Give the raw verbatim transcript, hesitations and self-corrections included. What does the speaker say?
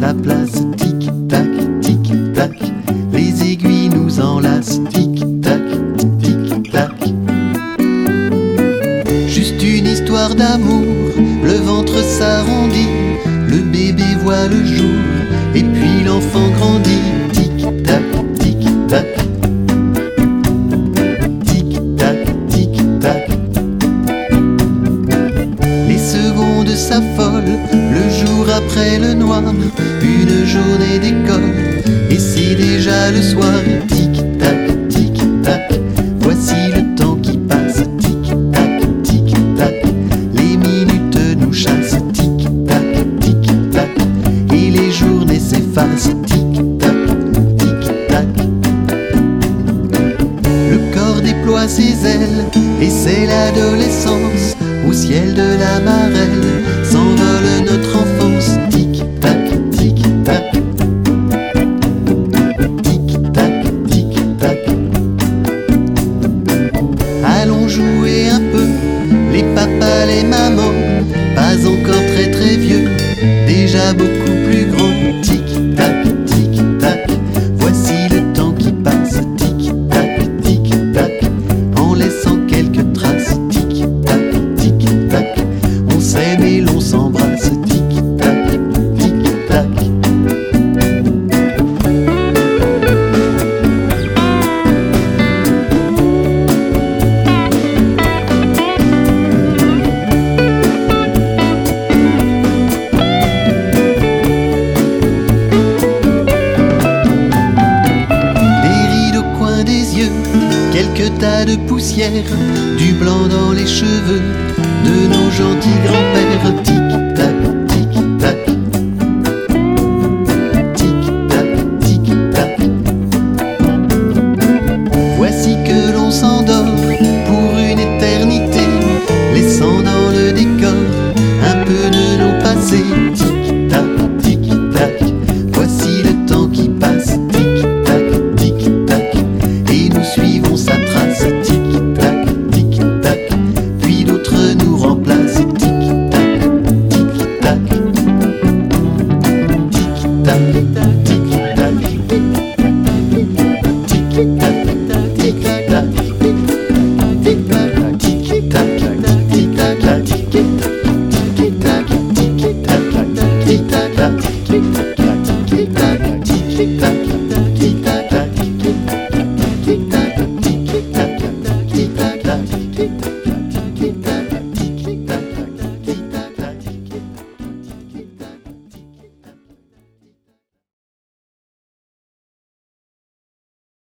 sa place. Tic-tac, tic-tac, les aiguilles nous enlacent. Tic-tac, tic-tac. Juste une histoire d'amour, le ventre s'arrondit, le bébé voit le jour, et puis l'enfant grandit. Tic-tac, tic-tac, tic-tac, tic-tac. Les secondes s'affolent, le jour après le noir, une journée d'école, et c'est déjà le soir. Tic-tac, tic-tac, voici le temps qui passe. Tic-tac, tic-tac, les minutes nous chassent. Tic-tac, tic-tac, et les journées s'effacent. Tic-tac, tic-tac. Le corps déploie ses ailes, et c'est l'adolescence. Au ciel de la marelle s'envole notre enfance. Tic-tac, tic-tac, tic-tac, tic-tac. Allons jouer un peu, les papas, les mamans, pas encore très très vieux, déjà beaucoup plus grands. Tic-tac, tic-tac, voici le temps qui passe. Tic-tac, tic-tac, en laissant quelques traces. Tic-tac, tic-tac, on s'aime et l'on s'embrasse. Tic-tac, tic-tac. Quelques tas de poussière, du blanc dans les cheveux de nos gentils grands-pères. Tic-tac, tic-tac, tic-tac, tic-tac. Voici que l'on s'endort pour une éternité, laissant dans le décor un peu de nos passés. Tic-tac, tic-tac, voici le temps qui passe. Tic-tac, tic-tac, et nous suivons sa trace. Tic-tac, tic-tac, puis d'autres nous remplacent. Tic-tac, tic-tac, tic-tac, tic-tac, tic-tac, tic-tac, tic-tac, tic-tac, tic-tac, tic-tac.